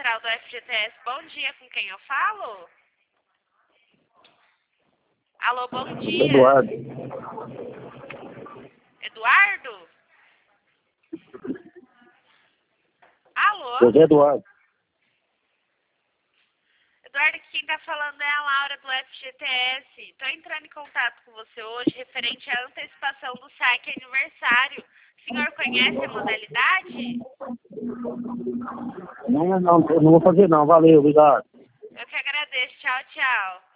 Central do FGTS. Bom dia, com quem eu falo? Alô, bom dia. Eduardo. Eduardo? Alô? José Eduardo. Eduardo, quem está falando é a Laura do FGTS. Estou entrando em contato com você hoje referente à antecipação do saque aniversário. O senhor conhece a modalidade? Não vou fazer não. Valeu, obrigado. Eu que agradeço. Tchau, tchau.